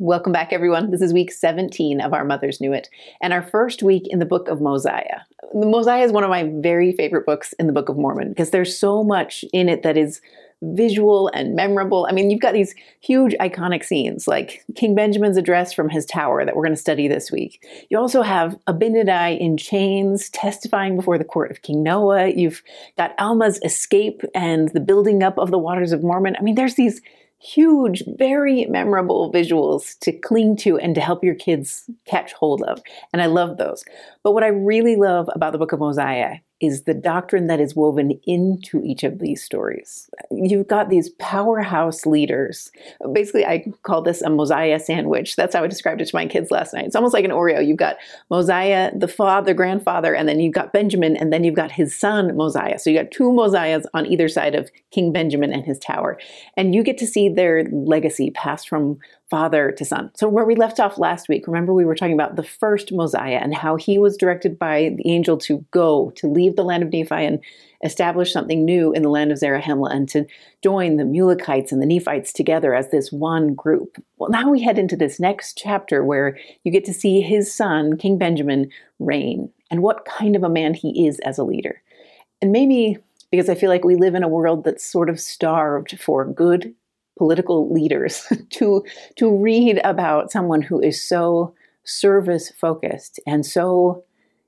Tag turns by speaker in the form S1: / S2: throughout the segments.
S1: Welcome back, everyone. This is week 17 of Our Mothers Knew It, and our first week in the book of Mosiah. Mosiah is one of my very favorite books in the Book of Mormon because there's so much in it that is visual and memorable. I mean, you've got these huge iconic scenes like King Benjamin's address from his tower that we're going to study this week. You also have Abinadi in chains testifying before the court of King Noah. You've got Alma's escape and the building up of the Waters of Mormon. I mean, there's these huge, very memorable visuals to cling to and to help your kids catch hold of. And I love those. But what I really love about the book of Mosiah is the doctrine that is woven into each of these stories. You've got these powerhouse leaders. Basically, I call this a Mosiah sandwich. That's how I described it to my kids last night. It's almost like an Oreo. You've got Mosiah, the father, grandfather, and then you've got Benjamin, and then you've got his son, Mosiah. So you got two Mosiahs on either side of King Benjamin and his tower. And you get to see their legacy passed from father to son. So where we left off last week, remember we were talking about the first Mosiah and how he was directed by the angel to go, to leave the land of Nephi and establish something new in the land of Zarahemla and to join the Mulekites and the Nephites together as this one group. Well, now we head into this next chapter where you get to see his son, King Benjamin, reign and what kind of a man he is as a leader. And maybe because I feel like we live in a world that's sort of starved for good political leaders to read about someone who is so service focused and so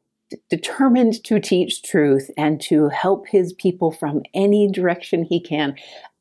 S1: determined to teach truth and to help his people from any direction he can.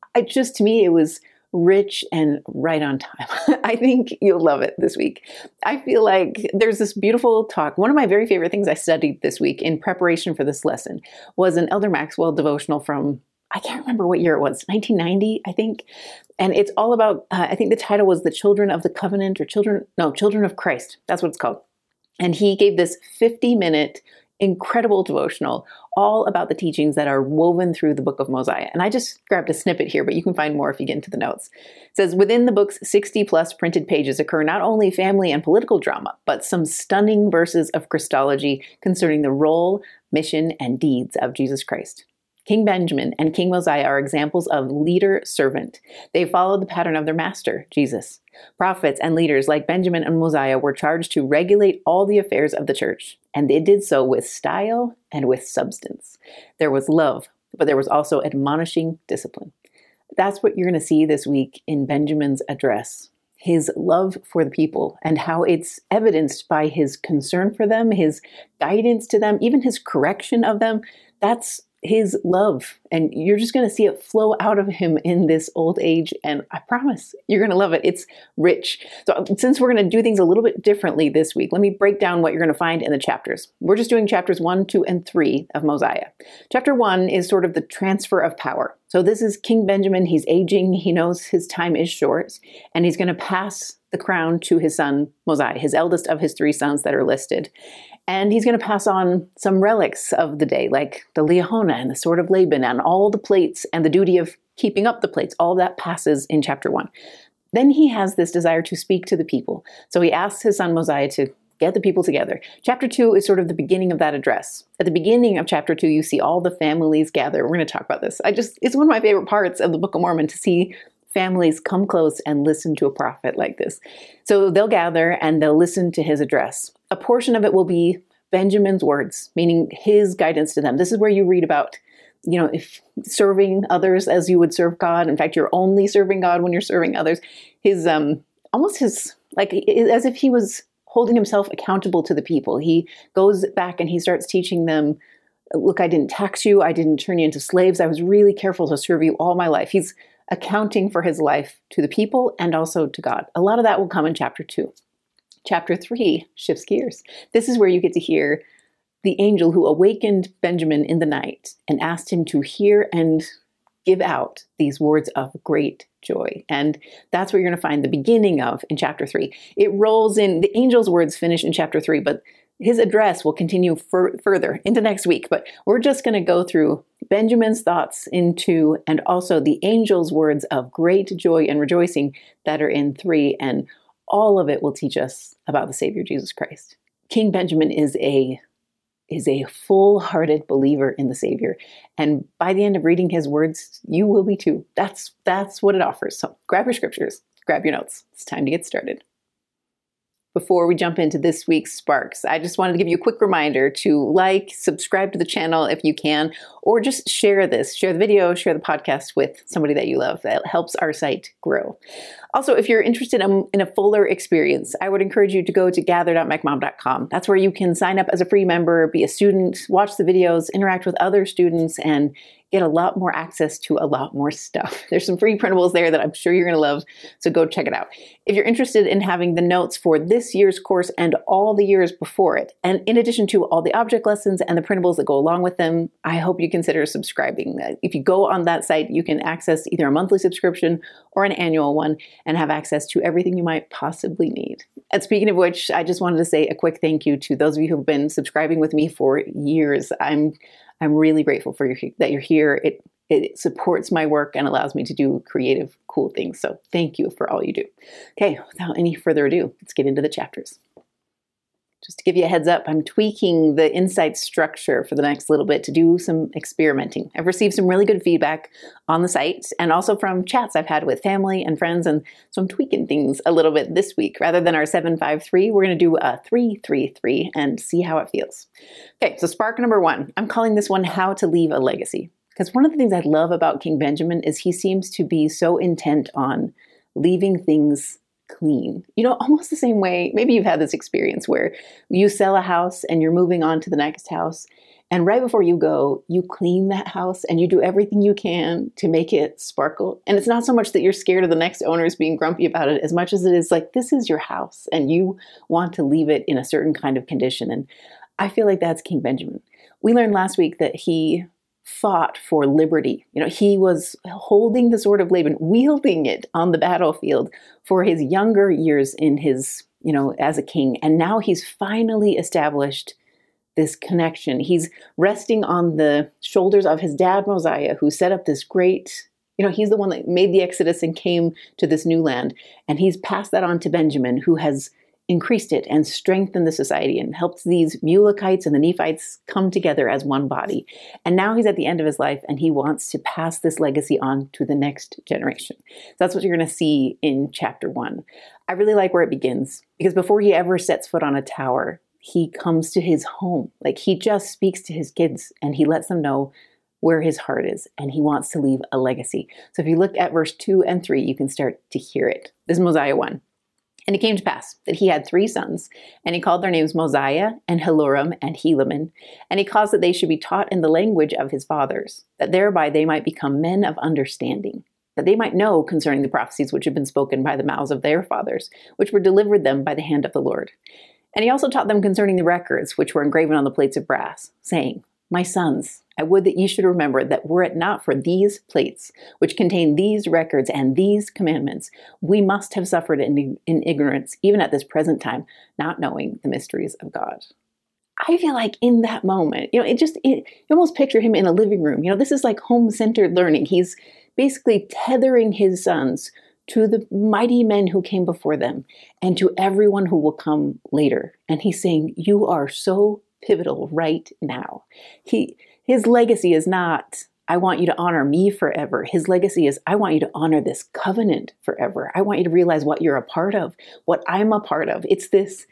S1: To me, it was rich and right on time. I think you'll love it this week. I feel like there's this beautiful talk. One of my very favorite things I studied this week in preparation for this lesson was an Elder Maxwell devotional from, I can't remember what year it was, 1990, I think. And it's all about, I think the title was The Children of the Covenant or Children of Christ. That's what it's called. And he gave this 50-minute incredible devotional all about the teachings that are woven through the book of Mosiah. And I just grabbed a snippet here, but you can find more if you get into the notes. It says, within the book's 60 plus printed pages occur not only family and political drama, but some stunning verses of Christology concerning the role, mission, and deeds of Jesus Christ. King Benjamin and King Mosiah are examples of leader-servant. They followed the pattern of their master, Jesus. Prophets and leaders like Benjamin and Mosiah were charged to regulate all the affairs of the church, and they did so with style and with substance. There was love, but there was also admonishing discipline. That's what you're going to see this week in Benjamin's address. His love for the people and how it's evidenced by his concern for them, his guidance to them, even his correction of them. That's his love, and you're just going to see it flow out of him in this old age, and I promise you're going to love it. It's rich. So since we're going to do things a little bit differently this week, let me break down what you're going to find in the chapters. We're just doing chapters 1, 2, and 3 of Mosiah. Chapter 1 is sort of the transfer of power. So this is King Benjamin. He's aging. He knows his time is short, and he's going to pass the crown to his son, Mosiah, his eldest of his 3 sons that are listed. And he's going to pass on some relics of the day, like the Liahona and the sword of Laban and all the plates and the duty of keeping up the plates. All that passes in chapter 1. Then he has this desire to speak to the people. So he asks his son Mosiah to get the people together. Chapter 2 is sort of the beginning of that address. At the beginning of chapter 2, you see all the families gather. We're going to talk about this. It's one of my favorite parts of the Book of Mormon to see families come close and listen to a prophet like this. So they'll gather and they'll listen to his address. A portion of it will be Benjamin's words, meaning his guidance to them. This is where you read about, if serving others as you would serve God. In fact, you're only serving God when you're serving others. As if he was holding himself accountable to the people. He goes back and he starts teaching them, look, I didn't tax you. I didn't turn you into slaves. I was really careful to serve you all my life. He's accounting for his life to the people and also to God. A lot of that will come in chapter 2. Chapter 3 shifts gears. This is where you get to hear the angel who awakened Benjamin in the night and asked him to hear and give out these words of great joy. And that's what you're going to find the beginning of in chapter 3. It rolls in, the angel's words finish in chapter 3, but his address will continue further into next week. But we're just going to go through Benjamin's thoughts into, and also the angel's words of great joy and rejoicing that are in 3. And all of it will teach us about the Savior, Jesus Christ. King Benjamin is a full-hearted believer in the Savior. And by the end of reading his words, you will be too. That's what it offers. So grab your scriptures, grab your notes. It's time to get started. before we jump into this week's Sparks, I just wanted to give you a quick reminder to like, subscribe to the channel if you can, or just share this, share the video, share the podcast with somebody that you love. That helps our site grow. Also, if you're interested in a fuller experience, I would encourage you to go to gather.mecmom.com. That's where you can sign up as a free member, be a student, watch the videos, interact with other students, and get a lot more access to a lot more stuff. There's some free printables there that I'm sure you're going to love, so go check it out. If you're interested in having the notes for this year's course and all the years before it, and in addition to all the object lessons and the printables that go along with them, I hope you consider subscribing. If you go on that site, you can access either a monthly subscription or an annual one and have access to everything you might possibly need. And speaking of which, I just wanted to say a quick thank you to those of you who've been subscribing with me for years. I'm really grateful for that you're here. It supports my work and allows me to do creative, cool things. So thank you for all you do. Okay, without any further ado, let's get into the chapters. Just to give you a heads up, I'm tweaking the insight structure for the next little bit to do some experimenting. I've received some really good feedback on the site and also from chats I've had with family and friends, and so I'm tweaking things a little bit this week. Rather than our 7-5-3, we're going to do a 3-3-3 and see how it feels. Okay, so spark number 1. I'm calling this one How to Leave a Legacy. Because one of the things I love about King Benjamin is he seems to be so intent on leaving things clean. Almost the same way, maybe you've had this experience where you sell a house and you're moving on to the next house. And right before you go, you clean that house and you do everything you can to make it sparkle. And it's not so much that you're scared of the next owners being grumpy about it as much as it is like, this is your house and you want to leave it in a certain kind of condition. And I feel like that's King Benjamin. We learned last week that he fought for liberty. He was holding the sword of Laban, wielding it on the battlefield for his younger years in his, as a king. And now he's finally established this connection. He's resting on the shoulders of his dad, Mosiah, who set up this great, he's the one that made the Exodus and came to this new land. And he's passed that on to Benjamin, who has increased it and strengthened the society and helped these Mulekites and the Nephites come together as one body. And now he's at the end of his life and he wants to pass this legacy on to the next generation. So that's what you're going to see in chapter 1. I really like where it begins because before he ever sets foot on a tower, he comes to his home. Like he just speaks to his kids and he lets them know where his heart is and he wants to leave a legacy. So if you look at verse 2 and 3, you can start to hear it. This is Mosiah 1. And it came to pass that he had 3 sons, and he called their names Mosiah and Heloram and Helaman, and he caused that they should be taught in the language of his fathers, that thereby they might become men of understanding, that they might know concerning the prophecies which had been spoken by the mouths of their fathers, which were delivered them by the hand of the Lord. And he also taught them concerning the records which were engraven on the plates of brass, saying, My sons, I would that ye should remember that were it not for these plates, which contain these records and these commandments, we must have suffered in ignorance, even at this present time, not knowing the mysteries of God. I feel like in that moment, you almost picture him in a living room. This is like home-centered learning. He's basically tethering his sons to the mighty men who came before them and to everyone who will come later. And he's saying, you are so pivotal right now. His legacy is not, I want you to honor me forever. His legacy is, I want you to honor this covenant forever. I want you to realize what you're a part of, what I'm a part of. It's this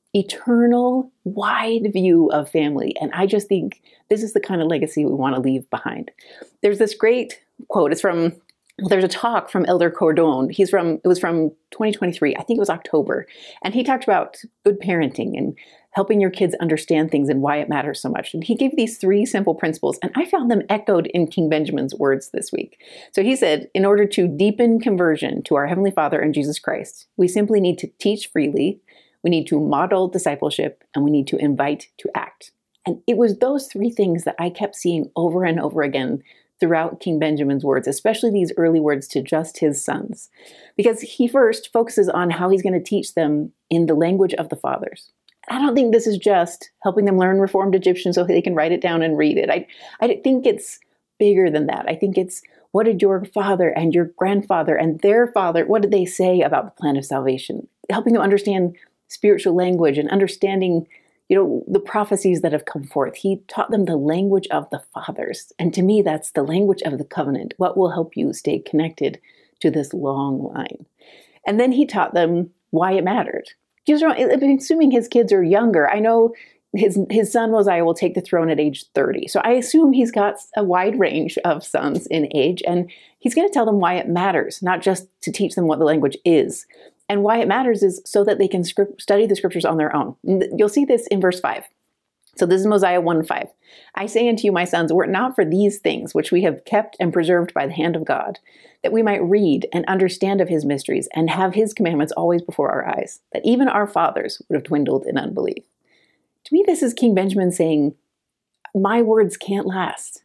S1: eternal, wide view of family. And I just think this is the kind of legacy we want to leave behind. There's this great quote. There's a talk from Elder Cordon. It was from 2023. I think it was October. And he talked about good parenting and helping your kids understand things and why it matters so much. And he gave these 3 simple principles, and I found them echoed in King Benjamin's words this week. So he said, in order to deepen conversion to our Heavenly Father and Jesus Christ, we simply need to teach freely, we need to model discipleship, and we need to invite to act. And it was those 3 things that I kept seeing over and over again throughout King Benjamin's words, especially these early words to just his sons. Because he first focuses on how he's going to teach them in the language of the fathers. I don't think this is just helping them learn Reformed Egyptian so they can write it down and read it. I think it's bigger than that. I think it's, what did your father and your grandfather and their father, what did they say about the plan of salvation? Helping them understand spiritual language and understanding, the prophecies that have come forth. He taught them the language of the fathers. And to me, that's the language of the covenant. What will help you stay connected to this long line? And then he taught them why it mattered. Assuming his kids are younger, I know his son Mosiah will take the throne at age 30. So I assume he's got a wide range of sons in age, and he's going to tell them why it matters, not just to teach them what the language is. And why it matters is so that they can study the scriptures on their own. You'll see this in verse 5. So this is Mosiah 1:5. I say unto you, my sons, were it not for these things which we have kept and preserved by the hand of God, that we might read and understand of his mysteries and have his commandments always before our eyes, that even our fathers would have dwindled in unbelief. To me, this is King Benjamin saying, my words can't last.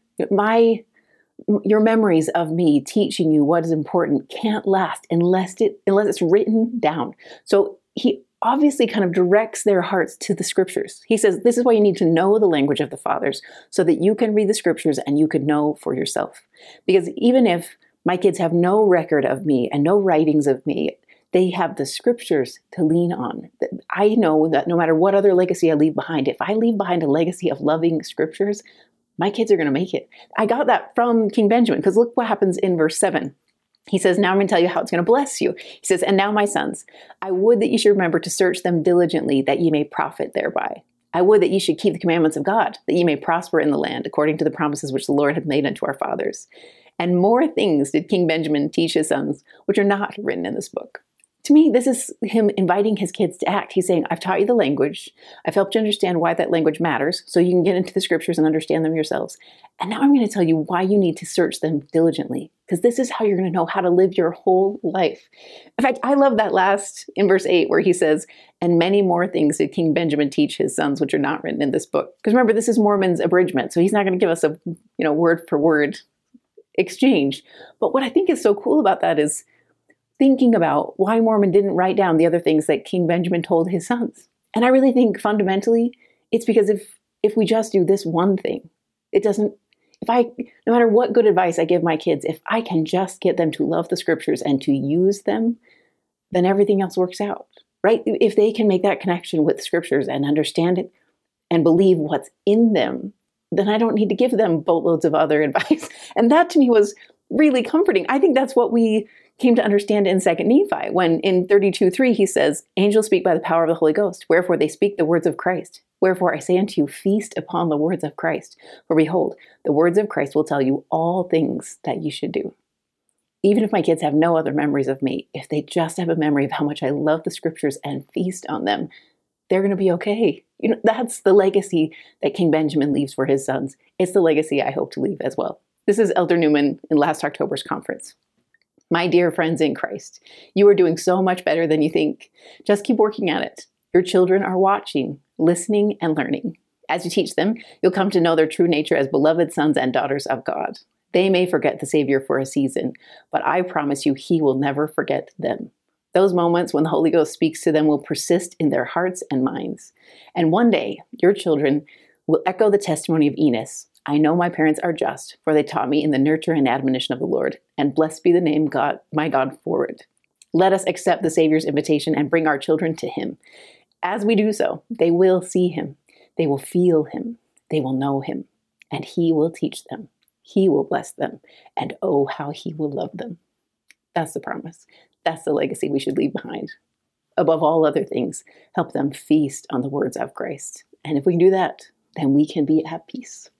S1: Your memories of me teaching you what is important can't last unless it's written down. So he obviously kind of directs their hearts to the scriptures. He says, this is why you need to know the language of the fathers so that you can read the scriptures and you could know for yourself. Because even if my kids have no record of me and no writings of me, they have the scriptures to lean on. I know that no matter what other legacy I leave behind, if I leave behind a legacy of loving scriptures, my kids are going to make it. I got that from King Benjamin, because look what happens in verse 7. He says, now I'm going to tell you how it's going to bless you. He says, and now, my sons, I would that you should remember to search them diligently, that ye may profit thereby. I would that ye should keep the commandments of God, that ye may prosper in the land, according to the promises which the Lord hath made unto our fathers. And more things did King Benjamin teach his sons, which are not written in this book. To me, this is him inviting his kids to act. He's saying, I've taught you the language. I've helped you understand why that language matters, so you can get into the scriptures and understand them yourselves. And now I'm going to tell you why you need to search them diligently, because this is how you're going to know how to live your whole life. In fact, I love that last in verse 8 where he says, and many more things did King Benjamin teach his sons, which are not written in this book. Because remember, this is Mormon's abridgment, so he's not going to give us a word for word exchange. But what I think is so cool about that is thinking about why Mormon didn't write down the other things that King Benjamin told his sons. And I really think fundamentally, it's because if we just do this one thing, no matter what good advice I give my kids, if I can just get them to love the scriptures and to use them, then everything else works out, right? If they can make that connection with scriptures and understand it and believe what's in them, then I don't need to give them boatloads of other advice. And that to me was really comforting. I think that's what we came to understand in 2 Nephi, when in 32:3 he says, angels speak by the power of the Holy Ghost, wherefore they speak the words of Christ. Wherefore I say unto you, feast upon the words of Christ. For behold, the words of Christ will tell you all things that you should do. Even if my kids have no other memories of me, if they just have a memory of how much I love the scriptures and feast on them, they're going to be okay. That's the legacy that King Benjamin leaves for his sons. It's the legacy I hope to leave as well. This is Elder Newman in last October's conference. My dear friends in Christ, you are doing so much better than you think. Just keep working at it. Your children are watching, listening, and learning. As you teach them, you'll come to know their true nature as beloved sons and daughters of God. They may forget the Savior for a season, but I promise you, he will never forget them. Those moments when the Holy Ghost speaks to them will persist in their hearts and minds. And one day, your children will echo the testimony of Enos. I know my parents are just, for they taught me in the nurture and admonition of the Lord, and blessed be the name God, my God, forward. Let us accept the Savior's invitation and bring our children to him. As we do so, they will see him, they will feel him, they will know him, and he will teach them. He will bless them, and oh, how he will love them. That's the promise. That's the legacy we should leave behind. Above all other things, help them feast on the words of Christ. And if we can do that, then we can be at peace.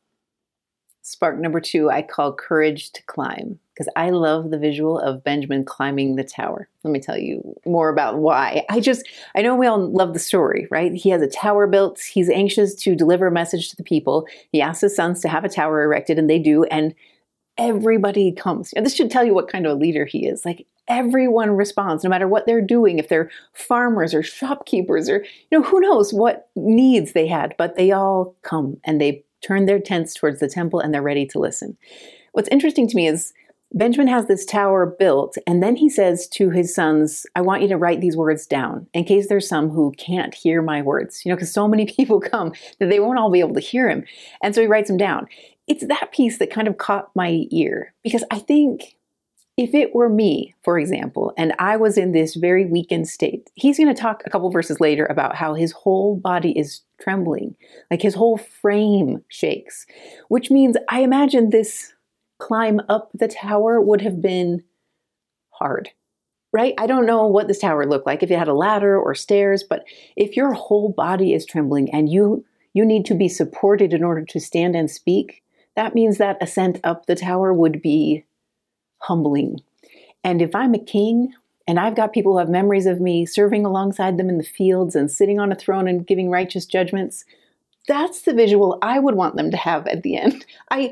S1: Spark number 2, I call courage to climb, because I love the visual of Benjamin climbing the tower. Let me tell you more about why. I know we all love the story, right? He has a tower built. He's anxious to deliver a message to the people. He asks his sons to have a tower erected, and they do. And everybody comes. And this should tell you what kind of a leader he is. Like, everyone responds, no matter what they're doing, if they're farmers or shopkeepers or, who knows what needs they had, but they all come and they turn their tents towards the temple and they're ready to listen. What's interesting to me is Benjamin has this tower built, and then he says to his sons, I want you to write these words down in case there's some who can't hear my words, because so many people come that they won't all be able to hear him. And so he writes them down. It's that piece that kind of caught my ear, because I think if it were me, for example, and I was in this very weakened state, he's going to talk a couple verses later about how his whole body is trembling, like his whole frame shakes, which means I imagine this climb up the tower would have been hard. right? I don't know what this tower looked like, if it had a ladder or stairs, but if your whole body is trembling and you need to be supported in order to stand and speak, that means that ascent up the tower would be humbling. And if I'm a king and I've got people who have memories of me serving alongside them in the fields and sitting on a throne and giving righteous judgments, that's the visual I would want them to have at the end.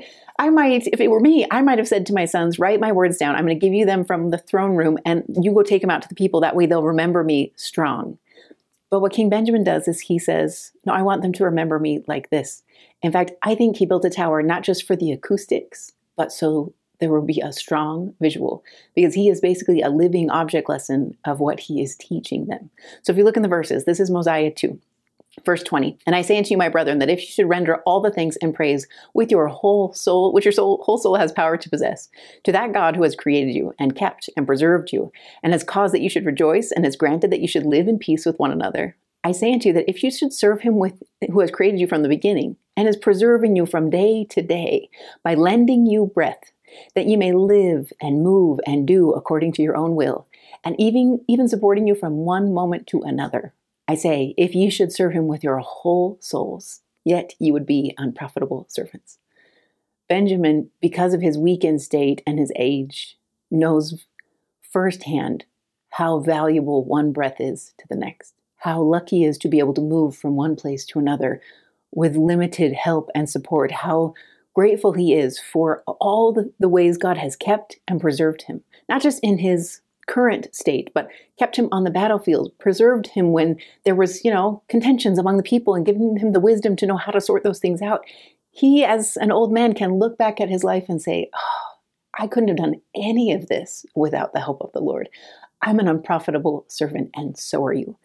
S1: I might, if it were me, I might have said to my sons, write my words down. I'm going to give you them from the throne room and you go take them out to the people. That way they'll remember me strong. But what King Benjamin does is he says, no, I want them to remember me like this. In fact, I think he built a tower not just for the acoustics, but so there will be a strong visual, because he is basically a living object lesson of what he is teaching them. So if you look in the verses, this is Mosiah 2. Verse 20, and I say unto you, my brethren, that if you should render all the thanks and praise with your whole soul, which your whole soul has power to possess, to that God who has created you and kept and preserved you, and has caused that you should rejoice, and has granted that you should live in peace with one another, I say unto you that if you should serve him who has created you from the beginning, and is preserving you from day to day, by lending you breath, that you may live and move and do according to your own will, and even supporting you from one moment to another, I say, if you should serve him with your whole souls, yet you would be unprofitable servants. Benjamin, because of his weakened state and his age, knows firsthand how valuable one breath is to the next, how lucky he is to be able to move from one place to another with limited help and support, how grateful he is for all the ways God has kept and preserved him, not just in his current state, but kept him on the battlefield, preserved him when there was, contentions among the people, and given him the wisdom to know how to sort those things out. He, as an old man, can look back at his life and say, oh, I couldn't have done any of this without the help of the Lord. I'm an unprofitable servant, and so are you.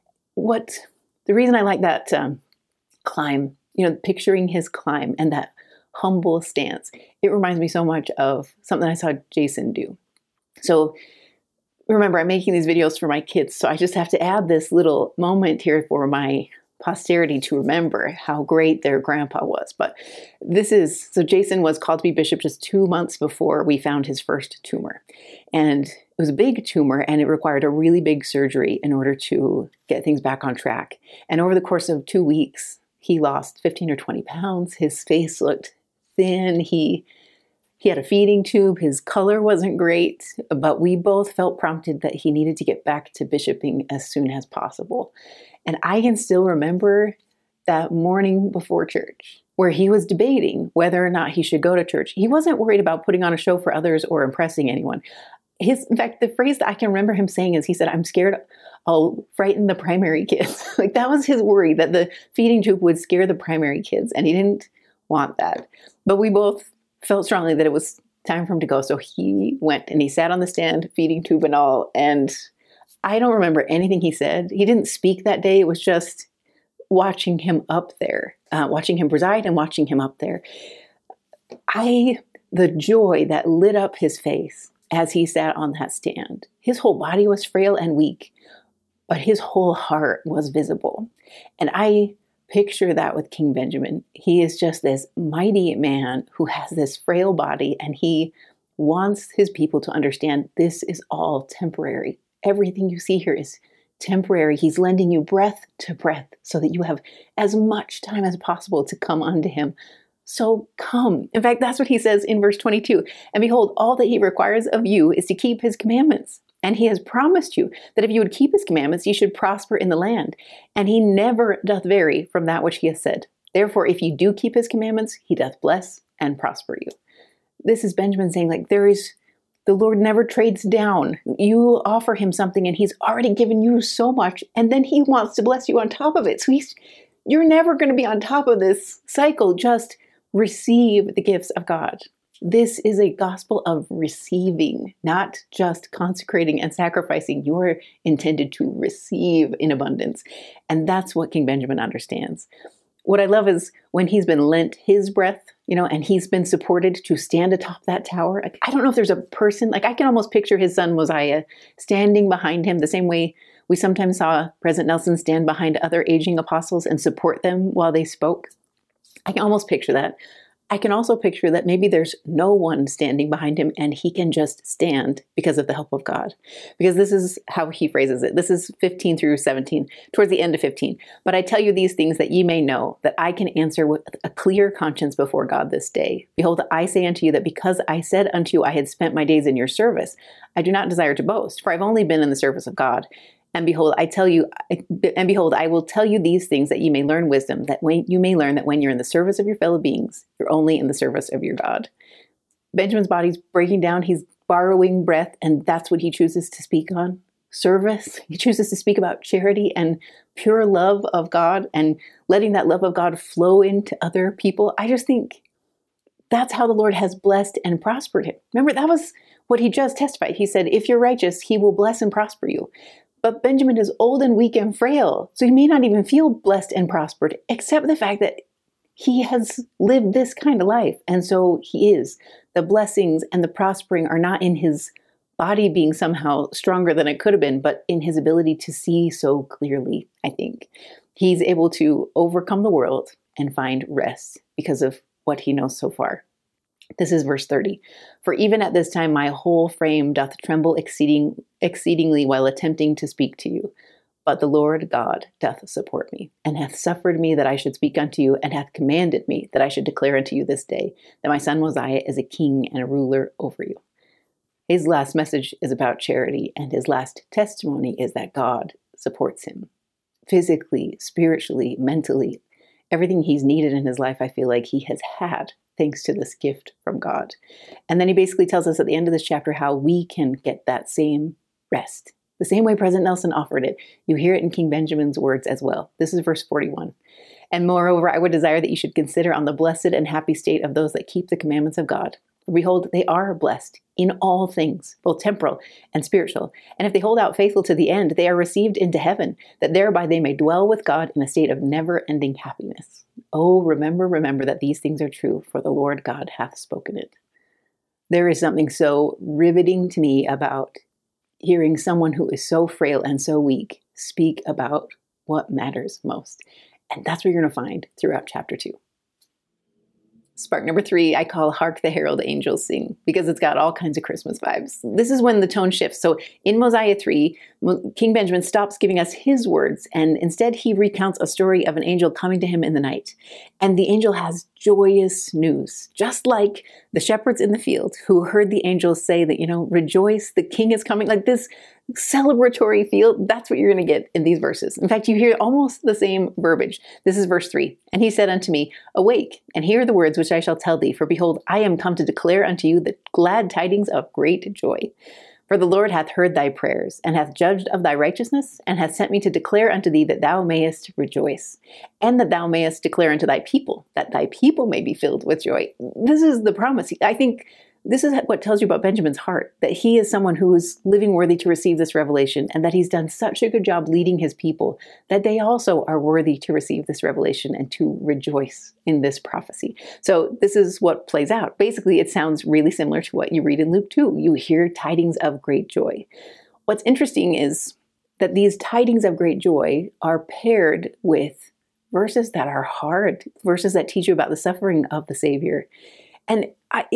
S1: The reason I like that climb, picturing his climb and that humble stance, it reminds me so much of something I saw Jason do. So remember, I'm making these videos for my kids, so I just have to add this little moment here for my posterity to remember how great their grandpa was. But so Jason was called to be bishop just 2 months before we found his first tumor. And it was a big tumor, and it required a really big surgery in order to get things back on track. And over the course of 2 weeks, he lost 15 or 20 pounds. His face looked thin. He had a feeding tube. His color wasn't great, but we both felt prompted that he needed to get back to bishoping as soon as possible. And I can still remember that morning before church where he was debating whether or not he should go to church. He wasn't worried about putting on a show for others or impressing anyone. In fact, the phrase that I can remember him saying is, he said, I'm scared I'll frighten the primary kids. Like, that was his worry, that the feeding tube would scare the primary kids, and he didn't want that. But we both felt strongly that it was time for him to go. So he went and he sat on the stand, feeding tube and all. And I don't remember anything he said. He didn't speak that day. It was just watching him up there, watching him preside and watching him up there. The joy that lit up his face as he sat on that stand. His whole body was frail and weak, but his whole heart was visible. And I picture that with King Benjamin. He is just this mighty man who has this frail body, and he wants his people to understand this is all temporary. Everything you see here is temporary. He's lending you breath to breath so that you have as much time as possible to come unto him. So come. In fact, that's what he says in verse 22. And behold, all that he requires of you is to keep his commandments. And he has promised you that if you would keep his commandments, you should prosper in the land. And he never doth vary from that which he has said. Therefore, if you do keep his commandments, he doth bless and prosper you. This is Benjamin saying, the Lord never trades down. You offer him something and he's already given you so much. And then he wants to bless you on top of it. So you're never going to be on top of this cycle. Just receive the gifts of God. This is a gospel of receiving, not just consecrating and sacrificing. You're intended to receive in abundance. And that's what King Benjamin understands. What I love is when he's been lent his breath, and he's been supported to stand atop that tower. I don't know if there's a person, I can almost picture his son Mosiah standing behind him the same way we sometimes saw President Nelson stand behind other aging apostles and support them while they spoke. I can almost picture that. I can also picture that maybe there's no one standing behind him and he can just stand because of the help of God. Because this is how he phrases it. This is 15 through 17, towards the end of 15. But I tell you these things that ye may know, that I can answer with a clear conscience before God this day. Behold, I say unto you that because I said unto you I had spent my days in your service, I do not desire to boast, for I've only been in the service of God. And behold, I will tell you these things that you may learn wisdom, that you may learn that when you're in the service of your fellow beings, you're only in the service of your God. Benjamin's body's breaking down. He's borrowing breath, and that's what he chooses to speak on. Service. He chooses to speak about charity and pure love of God and letting that love of God flow into other people. I just think that's how the Lord has blessed and prospered him. Remember, that was what he just testified. He said, if you're righteous, he will bless and prosper you. But Benjamin is old and weak and frail, so he may not even feel blessed and prospered, except the fact that he has lived this kind of life. And so he is. The blessings and the prospering are not in his body being somehow stronger than it could have been, but in his ability to see so clearly, I think. He's able to overcome the world and find rest because of what he knows so far. This is verse 30. For even at this time my whole frame doth tremble exceedingly while attempting to speak to you. But the Lord God doth support me, and hath suffered me that I should speak unto you, and hath commanded me that I should declare unto you this day that my son Mosiah is a king and a ruler over you. His last message is about charity, and his last testimony is that God supports him. Physically, spiritually, mentally, everything he's needed in his life, I feel like he has had thanks to this gift from God. And then he basically tells us at the end of this chapter how we can get that same rest. The same way President Nelson offered it. You hear it in King Benjamin's words as well. This is verse 41. And moreover, I would desire that you should consider on the blessed and happy state of those that keep the commandments of God. Behold, they are blessed in all things, both temporal and spiritual. And if they hold out faithful to the end, they are received into heaven, that thereby they may dwell with God in a state of never-ending happiness. Oh, remember that these things are true, for the Lord God hath spoken it. There is something so riveting to me about hearing someone who is so frail and so weak speak about what matters most. And that's what you're going to find throughout chapter 2. Spark number 3, I call Hark the Herald Angels Sing, because it's got all kinds of Christmas vibes. This is when the tone shifts. So in Mosiah 3, King Benjamin stops giving us his words, and instead he recounts a story of an angel coming to him in the night. And the angel has joyous news, just like the shepherds in the field who heard the angels say that, rejoice, the king is coming, like this celebratory feel. That's what you're going to get in these verses. In fact, you hear almost the same verbiage. This is verse 3. And he said unto me, awake, and hear the words which I shall tell thee. For behold, I am come to declare unto you the glad tidings of great joy. For the Lord hath heard thy prayers, and hath judged of thy righteousness, and hath sent me to declare unto thee that thou mayest rejoice, and that thou mayest declare unto thy people, that thy people may be filled with joy. This is the promise. I think this is what tells you about Benjamin's heart, that he is someone who is living worthy to receive this revelation, and that he's done such a good job leading his people that they also are worthy to receive this revelation and to rejoice in this prophecy. So this is what plays out. Basically, it sounds really similar to what you read in Luke 2. You hear tidings of great joy. What's interesting is that these tidings of great joy are paired with verses that are hard, verses that teach you about the suffering of the Savior. And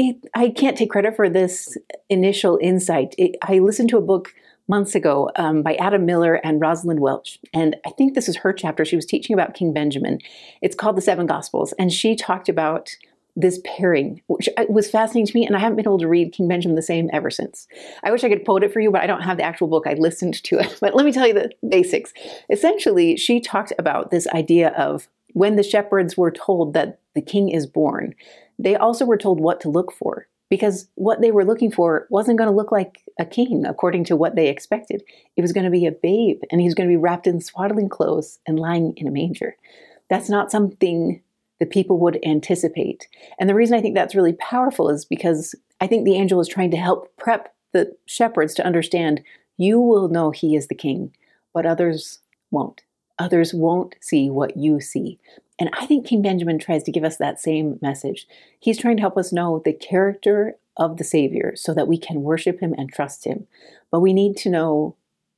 S1: I can't take credit for this initial insight. I listened to a book months ago by Adam Miller and Rosalind Welch. And I think this is her chapter. She was teaching about King Benjamin. It's called The Seven Gospels. And she talked about this pairing, which was fascinating to me. And I haven't been able to read King Benjamin the Same ever since. I wish I could quote it for you, but I don't have the actual book. I listened to it. But let me tell you the basics. Essentially, she talked about this idea of when the shepherds were told that the king is born, they also were told what to look for, because what they were looking for wasn't going to look like a king according to what they expected. It was going to be a babe, and he was going to be wrapped in swaddling clothes and lying in a manger. That's not something the people would anticipate. And the reason I think that's really powerful is because I think the angel is trying to help prep the shepherds to understand, you will know he is the king, but others won't. Others won't see what you see. And I think King Benjamin tries to give us that same message. He's trying to help us know the character of the Savior so that we can worship him and trust him. But we need to know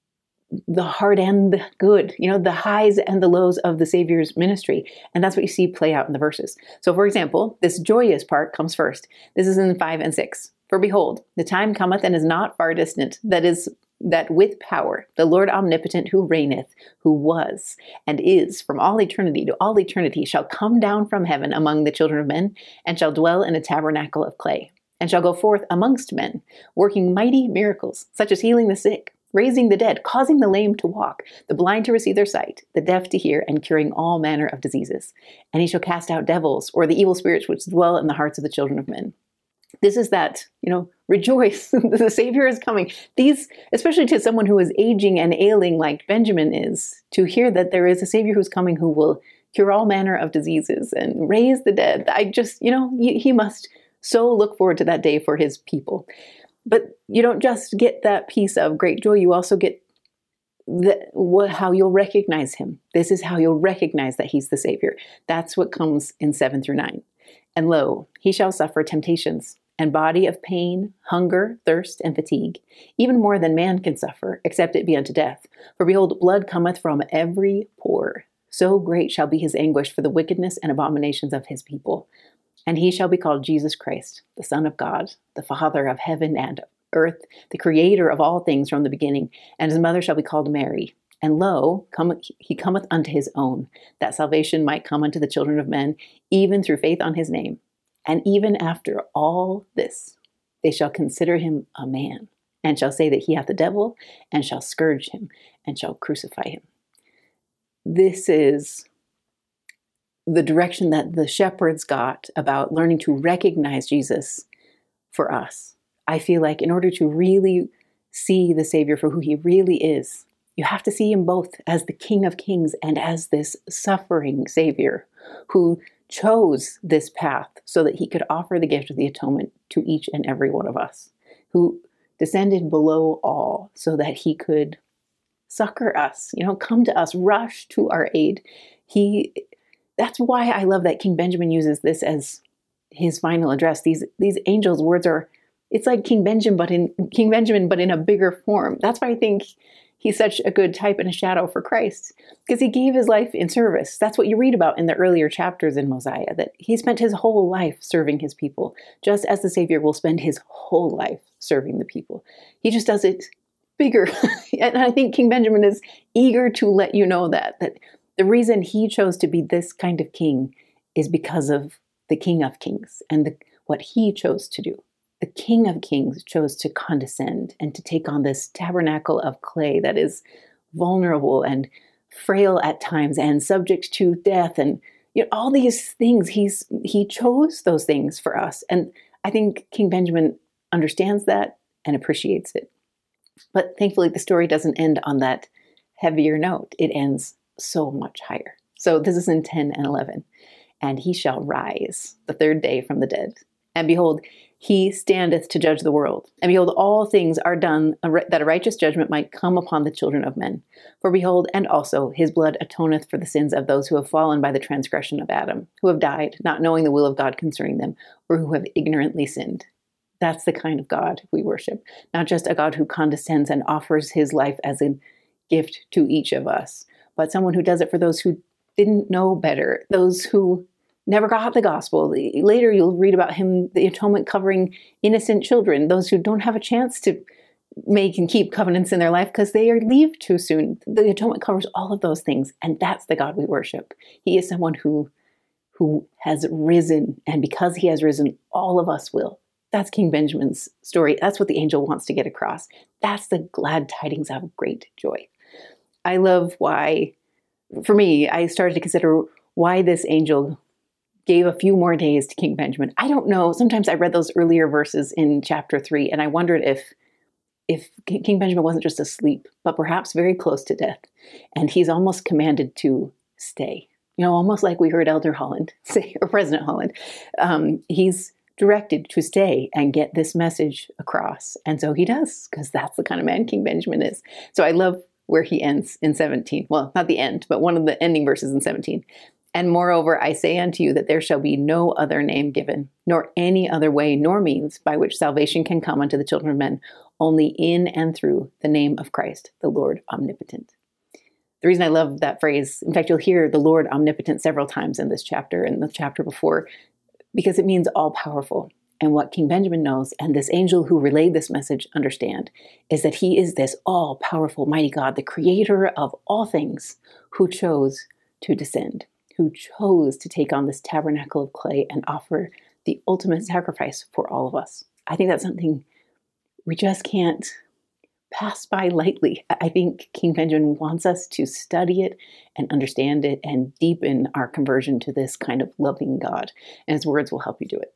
S1: the hard and the good, the highs and the lows of the Savior's ministry. And that's what you see play out in the verses. So for example, this joyous part comes first. This is in 5 and 6. For behold, the time cometh and is not far distant, that with power, the Lord omnipotent who reigneth, who was and is from all eternity to all eternity, shall come down from heaven among the children of men, and shall dwell in a tabernacle of clay, and shall go forth amongst men, working mighty miracles, such as healing the sick, raising the dead, causing the lame to walk, the blind to receive their sight, the deaf to hear, and curing all manner of diseases. And he shall cast out devils, or the evil spirits which dwell in the hearts of the children of men. This is that, rejoice, the Savior is coming. These, especially to someone who is aging and ailing like Benjamin is, to hear that there is a Savior who's coming who will cure all manner of diseases and raise the dead. He must so look forward to that day for his people. But you don't just get that piece of great joy, you also get how you'll recognize him. This is how you'll recognize that he's the Savior. That's what comes in 7 through 9. And lo, he shall suffer temptations, and body of pain, hunger, thirst, and fatigue, even more than man can suffer, except it be unto death. For behold, blood cometh from every pore. So great shall be his anguish for the wickedness and abominations of his people. And he shall be called Jesus Christ, the Son of God, the Father of heaven and earth, the Creator of all things from the beginning. And his mother shall be called Mary. And lo, he cometh unto his own, that salvation might come unto the children of men, even through faith on his name. And even after all this, they shall consider him a man, and shall say that he hath the devil, and shall scourge him, and shall crucify him. This is the direction that the shepherds got about learning to recognize Jesus for us. I feel like in order to really see the Savior for who he really is, you have to see him both as the King of Kings and as this suffering Savior who chose this path so that he could offer the gift of the atonement to each and every one of us, who descended below all so that he could succor us, come to us, rush to our aid. That's why I love that King Benjamin uses this as his final address. These angels' words it's like King Benjamin, but in a bigger form. That's why I think he's such a good type and a shadow for Christ, because he gave his life in service. That's what you read about in the earlier chapters in Mosiah, that he spent his whole life serving his people, just as the Savior will spend his whole life serving the people. He just does it bigger. And I think King Benjamin is eager to let you know that the reason he chose to be this kind of king is because of the King of Kings and what he chose to do. The King of Kings chose to condescend and to take on this tabernacle of clay that is vulnerable and frail at times and subject to death and all these things. He chose those things for us. And I think King Benjamin understands that and appreciates it. But thankfully, the story doesn't end on that heavier note. It ends so much higher. So this is in 10 and 11. And he shall rise the third day from the dead. And behold, he standeth to judge the world. And behold, all things are done that a righteous judgment might come upon the children of men. For behold, and also his blood atoneth for the sins of those who have fallen by the transgression of Adam, who have died, not knowing the will of God concerning them, or who have ignorantly sinned. That's the kind of God we worship. Not just a God who condescends and offers his life as a gift to each of us, but someone who does it for those who didn't know better, those who never got the gospel. Later, you'll read about him, the atonement covering innocent children, those who don't have a chance to make and keep covenants in their life because they leave too soon. The atonement covers all of those things, and that's the God we worship. He is someone who has risen, and because he has risen, all of us will. That's King Benjamin's story. That's what the angel wants to get across. That's the glad tidings of great joy. I love why, for me, I started to consider why this angel gave a few more days to King Benjamin. I don't know. Sometimes I read those earlier verses in chapter 3, and I wondered if King Benjamin wasn't just asleep, but perhaps very close to death. And he's almost commanded to stay. Almost like we heard Elder Holland say, or President Holland. He's directed to stay and get this message across. And so he does, because that's the kind of man King Benjamin is. So I love where he ends in 17. Well, not the end, but one of the ending verses in 17. And moreover, I say unto you that there shall be no other name given, nor any other way, nor means by which salvation can come unto the children of men. only in and through the name of Christ, the Lord omnipotent. The reason I love that phrase, in fact, you'll hear the Lord omnipotent several times in this chapter and the chapter before, because it means all powerful. And what King Benjamin knows, and this angel who relayed this message understand, is that he is this all powerful, mighty God, the creator of all things, who chose to descend, who chose to take on this tabernacle of clay and offer the ultimate sacrifice for all of us. I think that's something we just can't pass by lightly. I think King Benjamin wants us to study it and understand it and deepen our conversion to this kind of loving God. And his words will help you do it.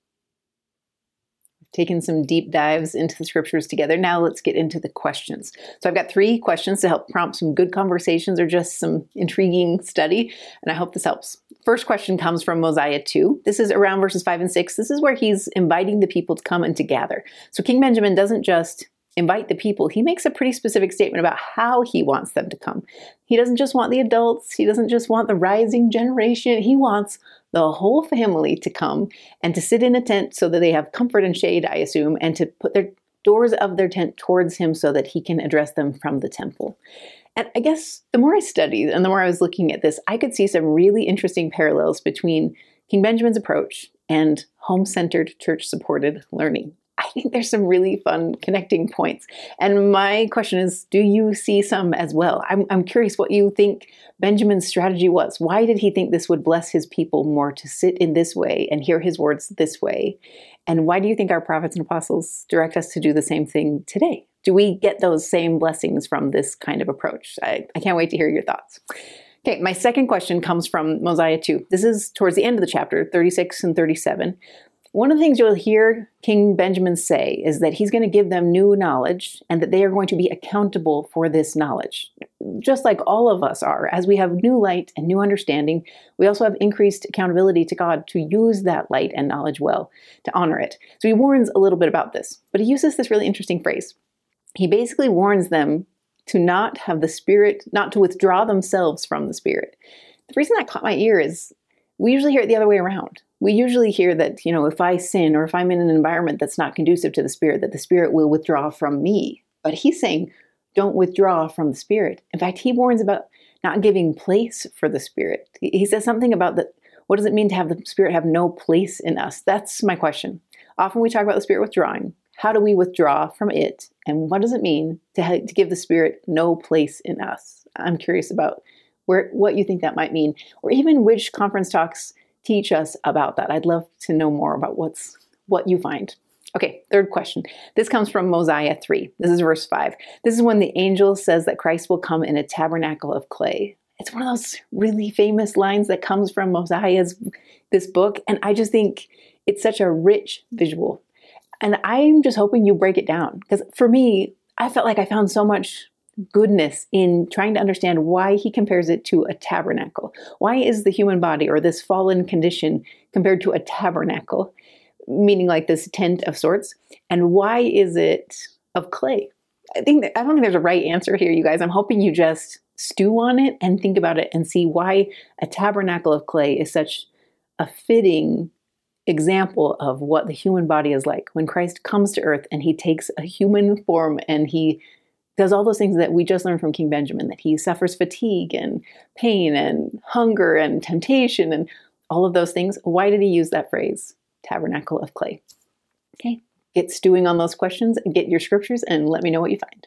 S1: We've taken some deep dives into the scriptures together. Now let's get into the questions. So I've got 3 questions to help prompt some good conversations or just some intriguing study. And I hope this helps. First question comes from Mosiah 2. This is around verses 5 and 6. This is where he's inviting the people to come and to gather. So King Benjamin doesn't just invite the people. He makes a pretty specific statement about how he wants them to come. He doesn't just want the adults. He doesn't just want the rising generation. He wants the whole family to come and to sit in a tent so that they have comfort and shade, I assume, and to put their doors of their tent towards him so that he can address them from the temple. And I guess the more I studied and the more I was looking at this, I could see some really interesting parallels between King Benjamin's approach and home-centered, church-supported learning. I think there's some really fun connecting points. And my question is, do you see some as well? I'm curious what you think Benjamin's strategy was. Why did he think this would bless his people more to sit in this way and hear his words this way? And why do you think our prophets and apostles direct us to do the same thing today? Do we get those same blessings from this kind of approach? I can't wait to hear your thoughts. Okay, my second question comes from Mosiah 2. This is towards the end of the chapter, 36 and 37. One of the things you'll hear King Benjamin say is that he's going to give them new knowledge and that they are going to be accountable for this knowledge. Just like all of us are, as we have new light and new understanding, we also have increased accountability to God to use that light and knowledge well, to honor it. So he warns a little bit about this, but he uses this really interesting phrase. He basically warns them to not have the Spirit, not to withdraw themselves from the Spirit. The reason that caught my ear is we usually hear it the other way around. We usually hear that, if I sin or if I'm in an environment that's not conducive to the Spirit, that the Spirit will withdraw from me. But he's saying, don't withdraw from the Spirit. In fact, he warns about not giving place for the Spirit. He says something about that. What does it mean to have the Spirit have no place in us? That's my question. Often we talk about the Spirit withdrawing. How do we withdraw from it? And what does it mean to give the Spirit no place in us? I'm curious about what you think that might mean, or even which conference talks teach us about that. I'd love to know more about what you find. Okay, third question. This comes from Mosiah 3. This is verse 5. This is when the angel says that Christ will come in a tabernacle of clay. It's one of those really famous lines that comes from Mosiah's this book, and I just think it's such a rich visual. And I'm just hoping you break it down, because for me, I felt like I found so much goodness in trying to understand why he compares it to a tabernacle. Why is the human body or this fallen condition compared to a tabernacle, meaning like this tent of sorts? And why is it of clay? I don't think there's a right answer here, you guys. I'm hoping you just stew on it and think about it and see why a tabernacle of clay is such a fitting example of what the human body is like when Christ comes to earth and he takes a human form and he does all those things that we just learned from King Benjamin, that he suffers fatigue and pain and hunger and temptation and all of those things. Why did he use that phrase, tabernacle of clay? Okay, get stewing on those questions and get your scriptures and let me know what you find.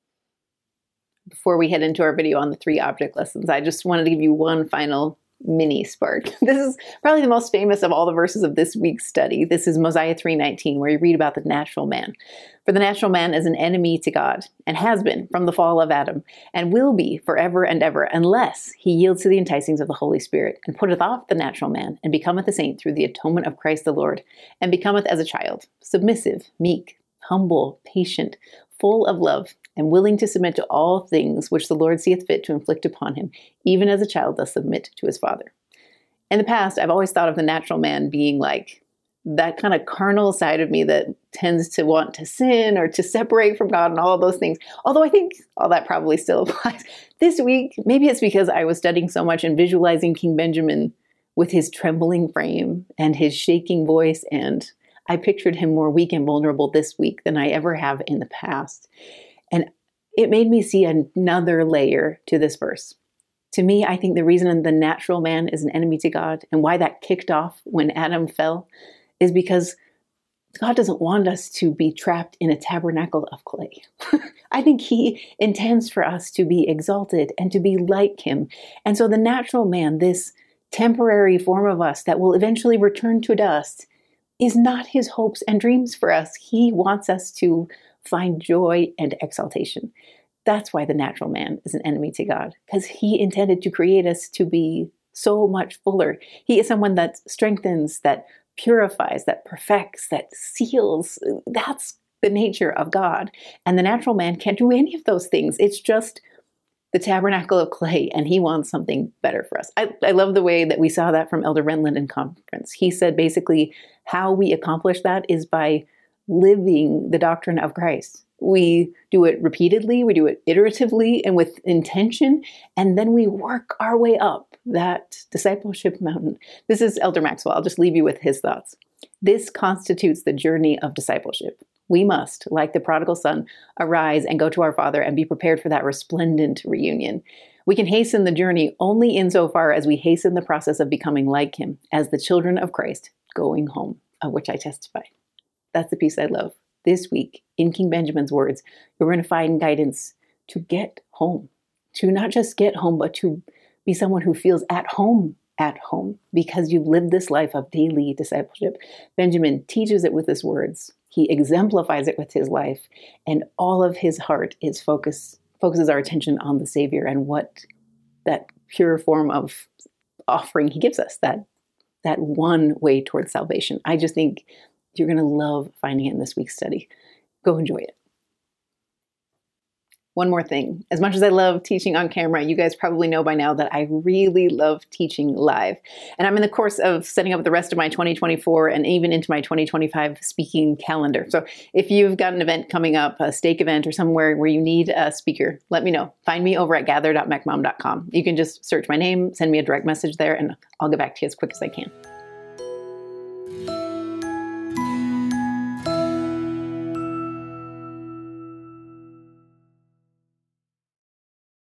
S1: Before we head into our video on the 3 object lessons, I just wanted to give you one final mini spark. This is probably the most famous of all the verses of this week's study. This is Mosiah 3:19, where you read about the natural man. For the natural man is an enemy to God, and has been from the fall of Adam, and will be forever and ever, unless he yields to the enticings of the Holy Spirit, and putteth off the natural man, and becometh a saint through the atonement of Christ the Lord, and becometh as a child, submissive, meek, humble, patient, full of love, and willing to submit to all things which the Lord seeth fit to inflict upon him, even as a child doth submit to his father. In the past, I've always thought of the natural man being like that kind of carnal side of me that tends to want to sin or to separate from God and all of those things. Although I think all that probably still applies. This week, maybe it's because I was studying so much and visualizing King Benjamin with his trembling frame and his shaking voice, and I pictured him more weak and vulnerable this week than I ever have in the past. And it made me see another layer to this verse. To me, I think the reason the natural man is an enemy to God and why that kicked off when Adam fell is because God doesn't want us to be trapped in a tabernacle of clay. I think he intends for us to be exalted and to be like him. And so the natural man, this temporary form of us that will eventually return to dust, is not his hopes and dreams for us. He wants us to find joy and exaltation. That's why the natural man is an enemy to God, because he intended to create us to be so much fuller. He is someone that strengthens, that purifies, that perfects, that seals. That's the nature of God. And the natural man can't do any of those things. It's just the tabernacle of clay, and he wants something better for us. I love the way that we saw that from Elder Renlund in conference. He said basically how we accomplish that is by living the doctrine of Christ. We do it repeatedly, we do it iteratively and with intention, and then we work our way up that discipleship mountain. This is Elder Maxwell. I'll just leave you with his thoughts. This constitutes the journey of discipleship. We must, like the prodigal son, arise and go to our Father and be prepared for that resplendent reunion. We can hasten the journey only insofar as we hasten the process of becoming like him, as the children of Christ going home, of which I testify. That's the piece I love. This week, in King Benjamin's words, you're going to find guidance to get home, to not just get home, but to be someone who feels at home, because you've lived this life of daily discipleship. Benjamin teaches it with his words. He exemplifies it with his life, and all of his heart is focuses our attention on the Savior and what that pure form of offering he gives us, that one way towards salvation. I just think you're going to love finding it in this week's study. Go enjoy it. One more thing. As much as I love teaching on camera, you guys probably know by now that I really love teaching live. And I'm in the course of setting up the rest of my 2024 and even into my 2025 speaking calendar. So if you've got an event coming up, a stake event or somewhere where you need a speaker, let me know. Find me over at gather.mecmom.com. You can just search my name, send me a direct message there, and I'll get back to you as quick as I can.